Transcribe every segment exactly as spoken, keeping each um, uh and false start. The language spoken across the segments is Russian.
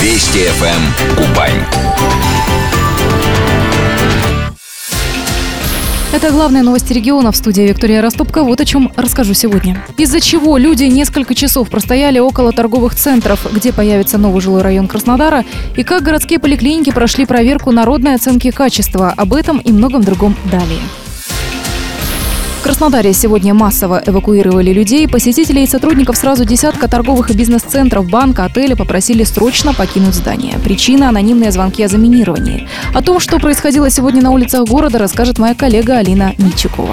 Вести эф эм Кубань. Это главные новости региона. В студии Виктория Растопка. Вот о чем расскажу сегодня. Из-за чего люди несколько часов простояли около торговых центров, где появится новый жилой район Краснодара, и как городские поликлиники прошли проверку народной оценки качества. Об этом и многом другом далее. В Краснодаре сегодня массово эвакуировали людей. Посетителей и сотрудников сразу десятка торговых и бизнес-центров, банка, отеля попросили срочно покинуть здание. Причина – анонимные звонки о заминировании. О том, что происходило сегодня на улицах города, расскажет моя коллега Алина Мильчикова.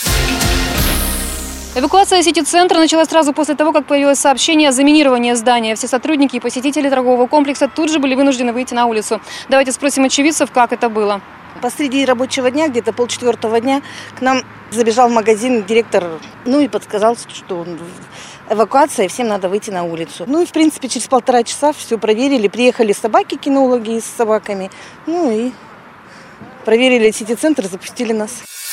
Эвакуация сити-центра началась сразу после того, как появилось сообщение о заминировании здания. Все сотрудники и посетители торгового комплекса тут же были вынуждены выйти на улицу. Давайте спросим очевидцев, как это было. Посреди рабочего дня, где-то полчетвертого дня, к нам забежал в магазин директор, ну и подсказал, что эвакуация, всем надо выйти на улицу. Ну и, в принципе, через полтора часа все проверили. Приехали собаки, кинологи с собаками, ну и проверили сити-центр, запустили нас.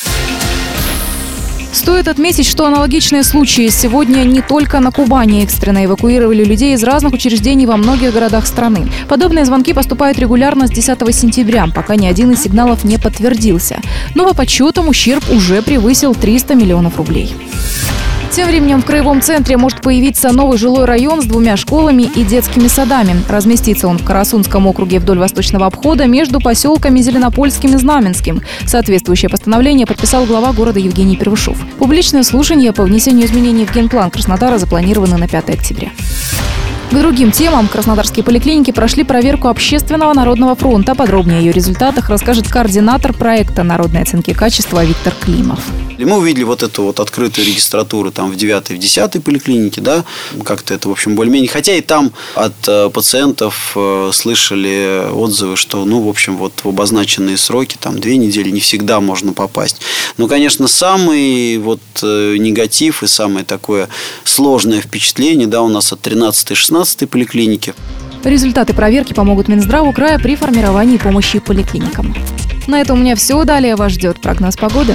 Стоит отметить, что аналогичные случаи сегодня не только на Кубани. Экстренно эвакуировали людей из разных учреждений во многих городах страны. Подобные звонки поступают регулярно с десятого сентября, пока ни один из сигналов не подтвердился. Но по подсчетам ущерб уже превысил триста миллионов рублей. Тем временем в Краевом центре может появиться новый жилой район с двумя школами и детскими садами. Разместится он в Карасунском округе вдоль восточного обхода между поселками Зеленопольским и Знаменским. Соответствующее постановление подписал глава города Евгений Первушов. Публичное слушание по внесению изменений в генплан Краснодара запланировано на пятое октября. К другим темам краснодарские поликлиники прошли проверку Общественного народного фронта. Подробнее о ее результатах расскажет координатор проекта народной оценки качества Виктор Климов. Мы увидели вот эту вот открытую регистратуру там в девятой, в десятой поликлинике, да, как-то это, в общем, более-менее. Хотя и там от э, пациентов э, слышали отзывы, что, ну, в общем, вот в обозначенные сроки, там, две недели не всегда можно попасть. Но, конечно, самый вот э, негатив и самое такое сложное впечатление, да, у нас от тринадцатой и шестнадцатой поликлиники. Результаты проверки помогут Минздраву края при формировании помощи поликлиникам. На этом у меня все. Далее вас ждет прогноз погоды.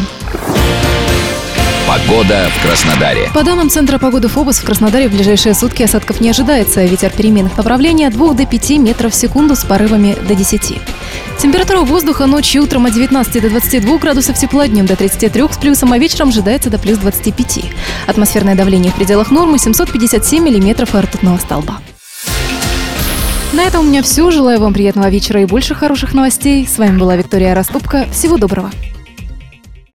Погода в Краснодаре. По данным Центра погоды ФОБОС, в Краснодаре в ближайшие сутки осадков не ожидается. Ветер переменных направлений от двух до пяти метров в секунду с порывами до десяти. Температура воздуха ночью и утром от девятнадцати до двадцати двух градусов тепла, днем до тридцати трёх с плюсом, а вечером ожидается до плюс двадцати пяти. Атмосферное давление в пределах нормы семьсот пятьдесят семь миллиметров ртутного столба. На этом у меня все. Желаю вам приятного вечера и больше хороших новостей. С вами была Виктория Растопка. Всего доброго.